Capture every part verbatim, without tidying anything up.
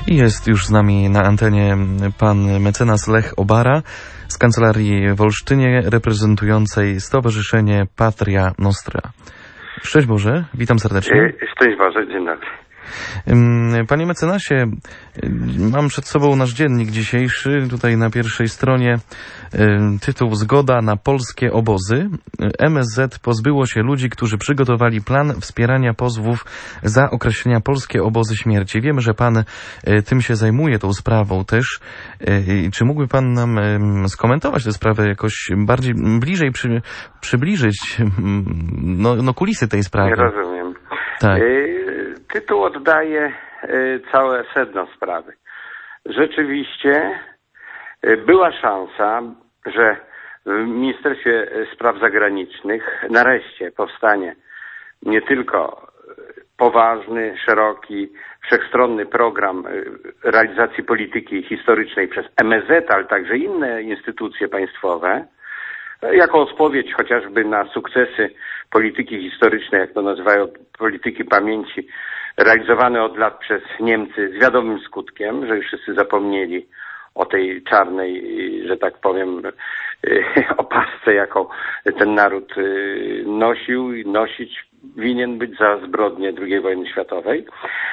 I jest już z nami na antenie pan mecenas Lech Obara z kancelarii w Olsztynie, reprezentującej Stowarzyszenie Patria Nostra. Szczęść Boże, witam serdecznie. Szczęść Boże, dzień dobry. Panie mecenasie, mam przed sobą nasz dziennik dzisiejszy. Tutaj na pierwszej stronie tytuł Zgoda na polskie obozy. M S Z pozbyło się ludzi, którzy przygotowali plan wspierania pozwów za określenia polskie obozy śmierci. Wiemy, że pan tym się zajmuje, tą sprawą też. Czy mógłby pan nam skomentować tę sprawę jakoś bardziej, bliżej przy, przybliżyć no, no kulisy tej sprawy? Nie rozumiem. Tak. Tytuł oddaje całe sedno sprawy. Rzeczywiście była szansa, że w Ministerstwie Spraw Zagranicznych nareszcie powstanie nie tylko poważny, szeroki, wszechstronny program realizacji polityki historycznej przez M S Z, ale także inne instytucje państwowe, jako odpowiedź chociażby na sukcesy polityki historycznej, jak to nazywają, polityki pamięci, realizowane od lat przez Niemcy z wiadomym skutkiem, że już wszyscy zapomnieli o tej czarnej, że tak powiem, opasce, jaką ten naród nosił i nosić winien być za zbrodnie drugiej wojny światowej.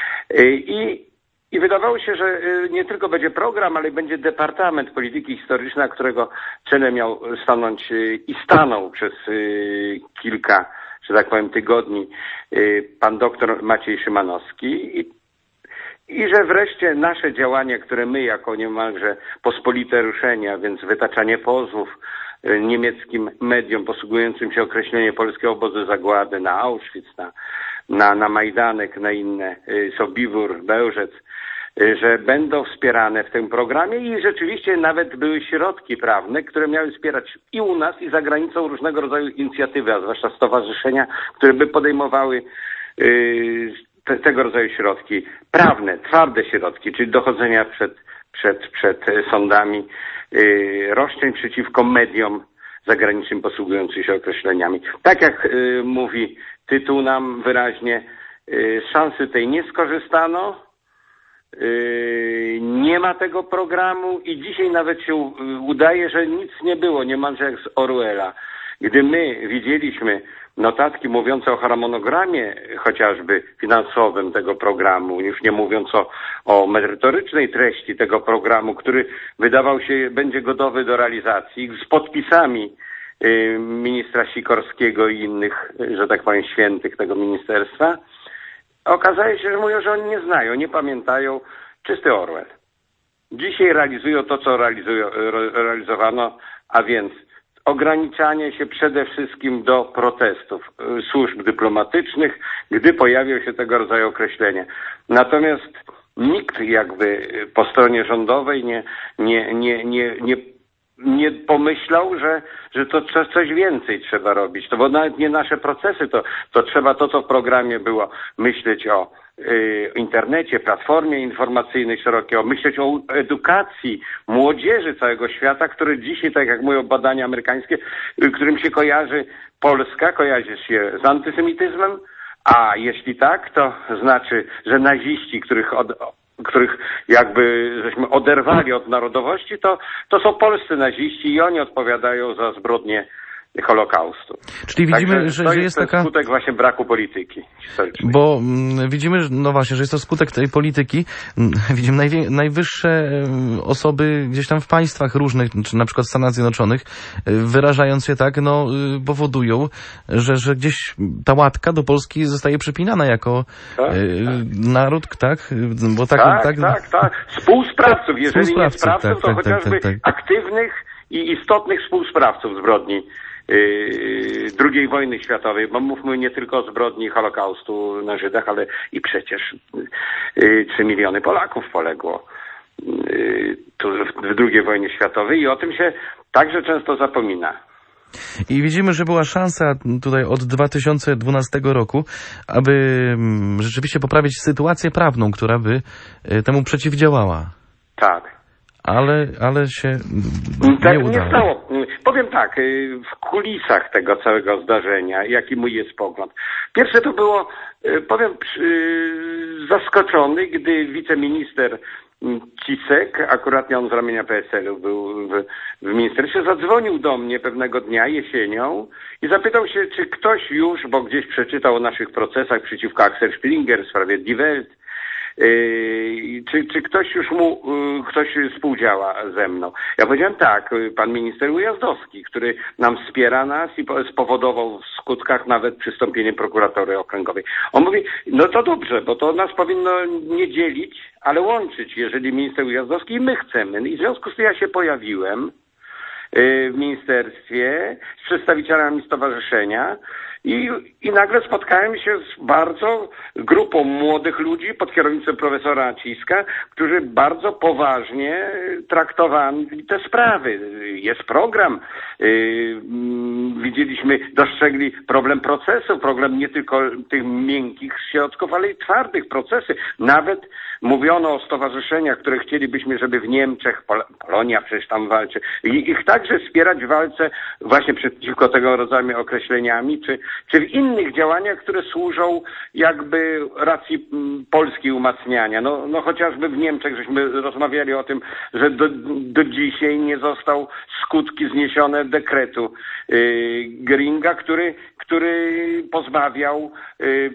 I I wydawało się, że nie tylko będzie program, ale będzie Departament Polityki Historycznej, którego czele miał stanąć i stanął przez kilka, że tak powiem, tygodni pan doktor Maciej Szymanowski. I, i że wreszcie nasze działania, które my jako niemalże pospolite ruszenia, więc wytaczanie pozwów niemieckim mediom posługującym się określeniem polskie obozy zagłady na Auschwitz, na, na, na Majdanek, na inne, Sobibór, Bełżec, że będą wspierane w tym programie i rzeczywiście nawet były środki prawne, które miały wspierać i u nas, i za granicą różnego rodzaju inicjatywy, a zwłaszcza stowarzyszenia, które by podejmowały yy, te, tego rodzaju środki prawne, twarde środki, czyli dochodzenia przed, przed, przed sądami, yy, roszczeń przeciwko mediom zagranicznym posługującym się określeniami. Tak jak yy, mówi tytuł nam wyraźnie, yy, z szansy tej nie skorzystano. Nie ma tego programu i dzisiaj nawet się udaje, że nic nie było, niemalże jak z Orwella. Gdy my widzieliśmy notatki mówiące o harmonogramie chociażby finansowym tego programu, już nie mówiąc o, o merytorycznej treści tego programu, który wydawał się będzie gotowy do realizacji, z podpisami y, ministra Sikorskiego i innych, że tak powiem, świętych tego ministerstwa, okazało się, że mówią, że oni nie znają, nie pamiętają. Czysty Orwell. Dzisiaj realizują to, co realizują, realizowano, a więc ograniczanie się przede wszystkim do protestów służb dyplomatycznych, gdy pojawią się tego rodzaju określenia. Natomiast nikt jakby po stronie rządowej nie, nie, nie, nie, nie, nie pomyślał, że, że to coś więcej trzeba robić. To bo nawet nie nasze procesy, to, to trzeba to, co w programie było, myśleć o y, internecie, platformie informacyjnej szerokiej, myśleć o edukacji młodzieży całego świata, który dzisiaj, tak jak mówią badania amerykańskie, y, którym się kojarzy Polska, kojarzy się z antysemityzmem, a jeśli tak, to znaczy, że naziści, których od których jakby żeśmy oderwali od narodowości, to, to są polscy naziści i oni odpowiadają za zbrodnie Holokaustu. Czyli widzimy, Także że, to że jest, jest ten taka... skutek właśnie braku polityki historycznej. Bo mm, widzimy, no właśnie, że jest to skutek tej polityki. Widzimy najwie... najwyższe osoby gdzieś tam w państwach różnych, czy na przykład w Stanach Zjednoczonych, wyrażając się tak, no powodują, że, że gdzieś ta łatka do Polski zostaje przypinana jako tak, y, tak. naród, tak? Bo tak, tak, tak, tak, tak. Współsprawców, jeżeli Współsprawców, nie sprawców, tak, to tak, chociażby tak, tak, tak. aktywnych i istotnych współsprawców zbrodni Yy, drugiej wojny światowej, bo mówmy nie tylko o zbrodni Holokaustu na Żydach, ale i przecież yy, trzy miliony Polaków poległo yy, tu w drugiej wojnie światowej i o tym się także często zapomina. I widzimy, że była szansa tutaj od dwa tysiące dwunastego roku, aby rzeczywiście poprawić sytuację prawną, która by temu przeciwdziałała. Tak. Ale, ale się tak nie udało. Nie stało. powiem tak, w kulisach tego całego zdarzenia, jaki mój jest pogląd. Pierwsze to było, powiem, zaskoczony, gdy wiceminister Cisek, akurat on z ramienia P S L-u był w, w ministerstwie, zadzwonił do mnie pewnego dnia jesienią i zapytał się, czy ktoś już, bo gdzieś przeczytał o naszych procesach przeciwko Axel Springer w sprawie Die Welt, Yy, czy, czy ktoś już mu, yy, ktoś współdziała ze mną? Ja powiedziałem tak, pan minister Ujazdowski, który nam wspiera nas i spowodował w skutkach nawet przystąpienie prokuratory okręgowej. On mówi, no to dobrze, bo to nas powinno nie dzielić, ale łączyć, jeżeli minister Ujazdowski i my chcemy. I w związku z tym ja się pojawiłem w ministerstwie z przedstawicielami stowarzyszenia i, i nagle spotkałem się z bardzo grupą młodych ludzi pod kierownictwem profesora Ciska, którzy bardzo poważnie traktowali te sprawy. Jest program. Yy, widzieliśmy, dostrzegli problem procesu, problem nie tylko tych miękkich środków, ale i twardych procesy. Nawet mówiono o stowarzyszeniach, które chcielibyśmy, żeby w Niemczech, Pol Polonia przecież tam walczy, i ich także wspierać w walce właśnie przeciwko tego rodzaju określeniami, czy, czy w innych działaniach, które służą jakby racji Polski umacniania. No, no chociażby w Niemczech żeśmy rozmawiali o tym, że do, do dzisiaj nie został skutki zniesione dekretu yy, Göringa, który, który pozbawiał yy,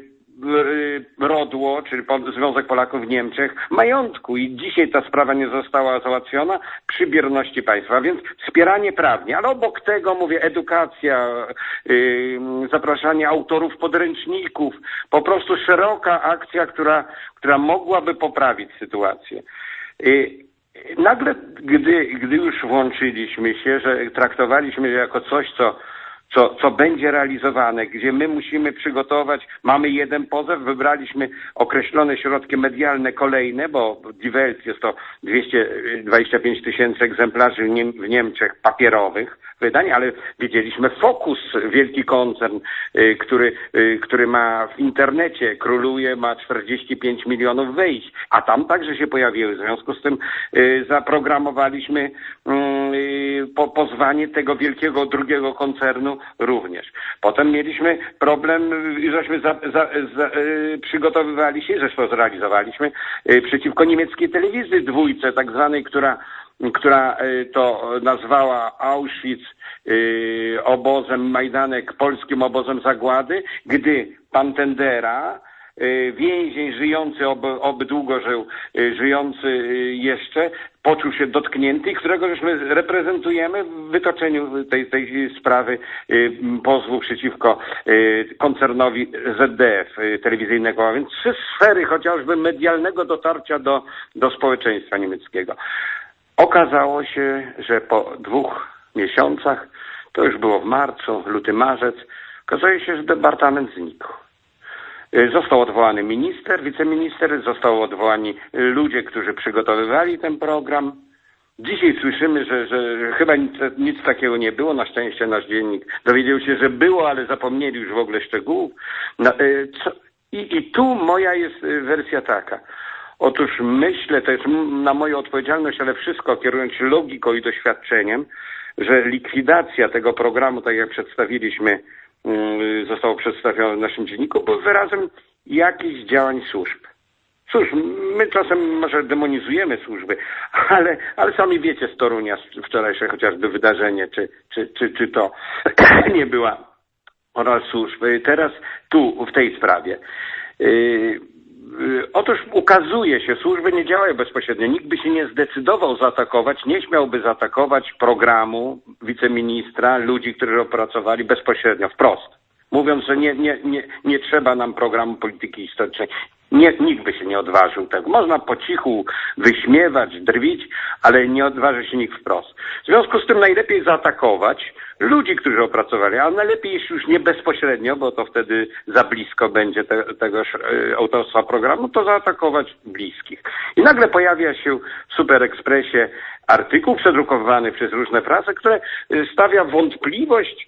Rodło, czyli Związek Polaków w Niemczech, majątku i dzisiaj ta sprawa nie została załatwiona przy bierności państwa, więc wspieranie prawnie, ale obok tego mówię edukacja, yy, zapraszanie autorów podręczników, po prostu szeroka akcja, która, która mogłaby poprawić sytuację. Yy, nagle, gdy, gdy już włączyliśmy się, że traktowaliśmy jako coś, co Co, co będzie realizowane, gdzie my musimy przygotować, mamy jeden pozew, wybraliśmy określone środki medialne kolejne, bo Die Welt jest to dwieście dwadzieścia pięć tysięcy egzemplarzy w Niemczech papierowych wydań, ale widzieliśmy Focus, wielki koncern, y, który, y, który ma w internecie, króluje, ma czterdzieści pięć milionów wejść, a tam także się pojawiły. W związku z tym y, zaprogramowaliśmy y, po, pozwanie tego wielkiego drugiego koncernu również. Potem mieliśmy problem, żeśmy za, za, za, y, przygotowywali się, zresztą zrealizowaliśmy y, przeciwko niemieckiej telewizji dwójce, tak zwanej, która która to nazwała Auschwitz y, obozem Majdanek, polskim obozem zagłady, gdy pan Tendera, y, więzień żyjący, oby, oby długo żył, y, żyjący y, jeszcze, poczuł się dotknięty i którego żeśmy reprezentujemy w wytoczeniu tej, tej sprawy y, pozwu przeciwko y, koncernowi Z D F y, telewizyjnego, a więc trzy sfery chociażby medialnego dotarcia do, do społeczeństwa niemieckiego. Okazało się, że po dwóch miesiącach, to już było w marcu, luty, marzec, okazuje się, że departament znikł. Został odwołany minister, wiceminister, został odwołani ludzie, którzy przygotowywali ten program. Dzisiaj słyszymy, że, że chyba nic, nic takiego nie było. Na szczęście nasz dziennik dowiedział się, że było, ale zapomnieli już w ogóle szczegółów. No, co? I, I tu moja jest wersja taka. Otóż myślę, to jest na moją odpowiedzialność, ale wszystko kierując się logiką i doświadczeniem, że likwidacja tego programu, tak jak przedstawiliśmy, zostało przedstawione w naszym dzienniku, był wyrazem jakichś działań służb. Cóż, my czasem może demonizujemy służby, ale, ale sami wiecie z Torunia, wczorajsze chociażby wydarzenie, czy, czy, czy, czy to nie była oraz służby. Teraz tu, w tej sprawie. Yy, Otóż ukazuje się, służby nie działają bezpośrednio. Nikt by się nie zdecydował zaatakować, nie śmiałby zaatakować programu wiceministra, ludzi, którzy opracowali bezpośrednio, wprost. Mówiąc, że nie, nie, nie, nie trzeba nam programu polityki historycznej. Nie, nikt by się nie odważył tego. Można po cichu wyśmiewać, drwić, ale nie odważy się nikt wprost. W związku z tym najlepiej zaatakować ludzi, którzy opracowali, ale najlepiej jeśli już nie bezpośrednio, bo to wtedy za blisko będzie te, tegoż e, autorstwa programu, to zaatakować bliskich. I nagle pojawia się w Super Expressie artykuł przedrukowany przez różne prasy, które stawia w wątpliwość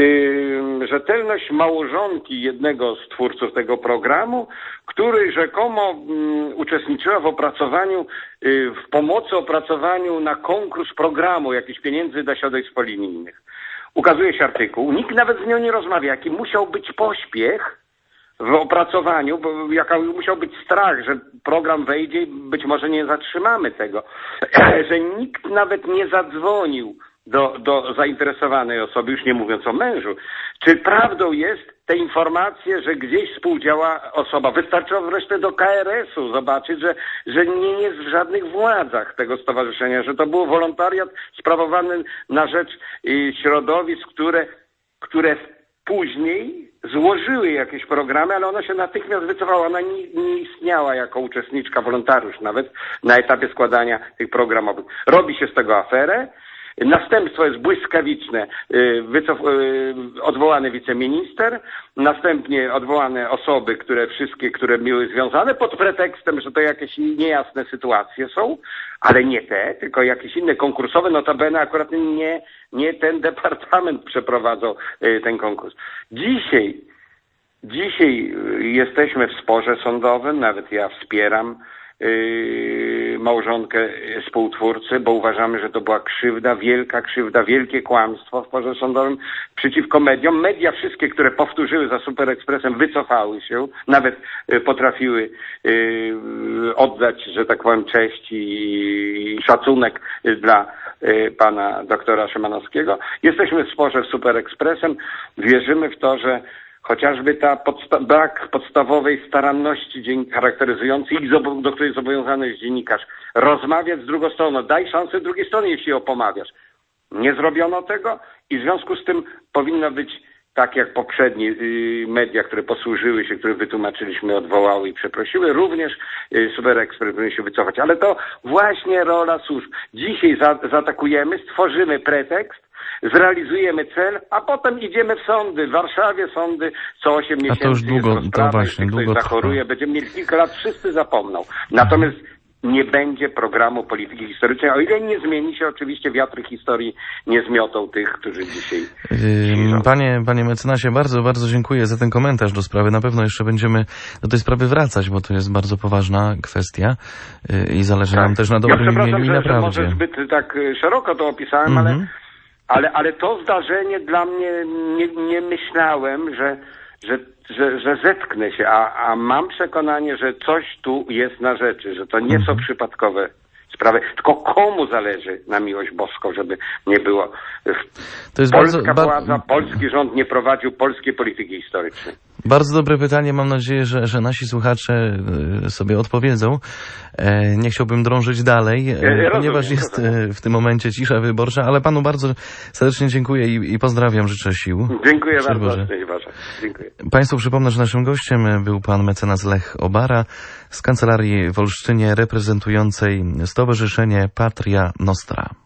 Yy, rzetelność małżonki jednego z twórców tego programu, który rzekomo yy, uczestniczyła w opracowaniu, yy, w pomocy opracowaniu na konkurs programu jakichś pieniędzy dla środowisk polonijnych. ukazuje się artykuł, nikt nawet z nią nie rozmawia, jaki musiał być pośpiech w opracowaniu, bo jaka musiał być strach, że program wejdzie i być może nie zatrzymamy tego, że nikt nawet nie zadzwonił do, do zainteresowanej osoby, już nie mówiąc o mężu. Czy prawdą jest te informacje, że gdzieś współdziała osoba? Wystarczyło wreszcie do K R S-u zobaczyć, że, że nie jest w żadnych władzach tego stowarzyszenia, że to był wolontariat sprawowany na rzecz y, środowisk, które, które później złożyły jakieś programy, ale ona się natychmiast wycofała. Ona nie, nie istniała jako uczestniczka, wolontariusz nawet na etapie składania tych programowych. Robi się z tego aferę. Następstwo jest błyskawiczne. Wycof, odwołany wiceminister, następnie odwołane osoby, które wszystkie, które były związane pod pretekstem, że to jakieś niejasne sytuacje są, ale nie te, tylko jakieś inne konkursowe, notabene akurat nie, nie ten departament przeprowadzał ten konkurs. Dzisiaj, dzisiaj jesteśmy w sporze sądowym, nawet ja wspieram Yy, małżonkę współtwórcy, bo uważamy, że to była krzywda, wielka krzywda, wielkie kłamstwo w sporze sądowym przeciwko mediom. Media wszystkie, które powtórzyły za Super Expressem, wycofały się, nawet yy, potrafiły yy, oddać, że tak powiem, cześć i, i szacunek yy, dla yy, pana doktora Szymanowskiego. Jesteśmy w sporze z Super Expressem, wierzymy w to, że chociażby ta podsta brak podstawowej staranności charakteryzującej i do której zobowiązany jest dziennikarz. Rozmawiać z drugą stroną, daj szansę drugiej stronie, jeśli ją pomawiasz. Nie zrobiono tego i w związku z tym powinno być tak jak poprzednie y, media, które posłużyły się, które wytłumaczyliśmy, odwołały i przeprosiły, również y, Super Express powinien się wycofać. Ale to właśnie rola służb. Dzisiaj za zaatakujemy, stworzymy pretekst, zrealizujemy cel, a potem idziemy w sądy. W Warszawie sądy co osiem miesięcy. A to już długo, to właśnie, ktoś długo zachoruje, trwa. będziemy mieli kilka lat, wszyscy zapomną. Natomiast nie będzie programu polityki historycznej, o ile nie zmieni się oczywiście wiatry historii, nie zmiotą tych, którzy dzisiaj... Yy, panie, panie mecenasie, bardzo, bardzo dziękuję za ten komentarz do sprawy. Na pewno jeszcze będziemy do tej sprawy wracać, bo to jest bardzo poważna kwestia yy, i zależy tak. nam też na dobrym ja imieniu i że, na że prawdzie. może zbyt tak szeroko to opisałem, mm-hmm. ale, ale, ale to zdarzenie dla mnie, nie, nie myślałem, że Że, że, że zetknę się, a, a mam przekonanie, że coś tu jest na rzeczy, że to nie są przypadkowe sprawy, tylko komu zależy na miłość boską, żeby nie było. To jest Polska bardzo, władza, polski rząd nie prowadził polskiej polityki historycznej. Bardzo dobre pytanie. Mam nadzieję, że, że nasi słuchacze sobie odpowiedzą. Nie chciałbym drążyć dalej, ja ponieważ rozumiem, jest rozumiem. w tym momencie cisza wyborcza, ale panu bardzo serdecznie dziękuję i, i pozdrawiam, życzę sił. Dziękuję bardzo. Dziękuję. Państwu przypomnę, że naszym gościem był pan mecenas Lech Obara z kancelarii w Olsztynie reprezentującej Stowarzyszenie Patria Nostra.